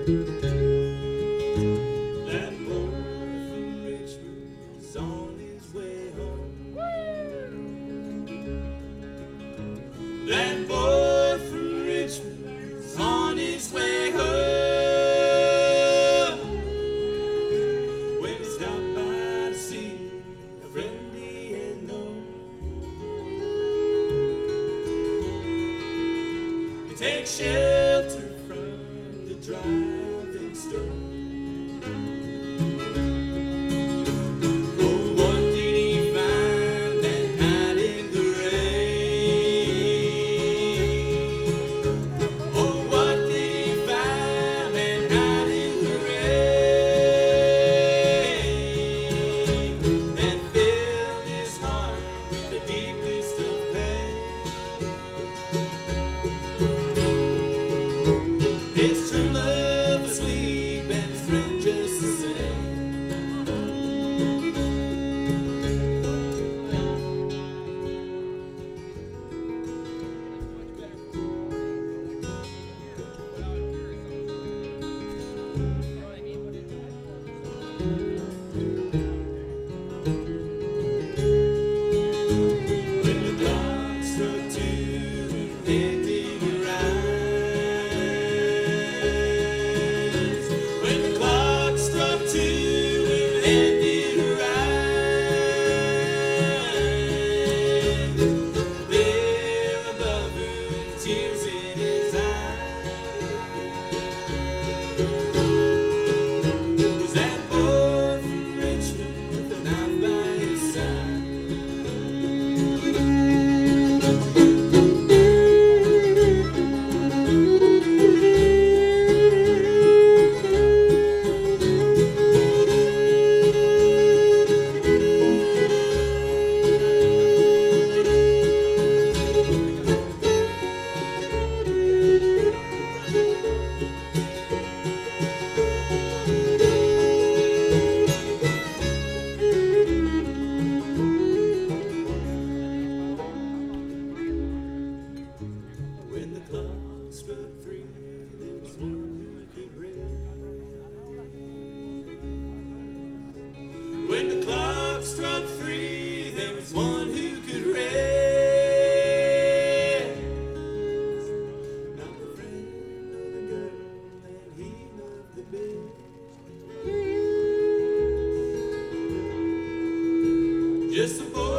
That boy from Richmond is on his way home. That boy from Richmond is on his way home. When he stopped by to see a friend he had known. He takes shelter from the driving storm. Oh, what did he find that night in the rain? Oh, what did he find that night in the rain? That filled his heart with the deepest of pain. His true love asleep and his friend just the same. When the clock struck 2 and ending rise. When the clock struck 2 and ended rise. There above her, tears in his eyes. Was that boy from Richmond with a knife by his side? When the clock struck 3, there was one who could read. When the clock struck 3, there was one who could read. Not the friend of the girl that he loved the best. Just a boy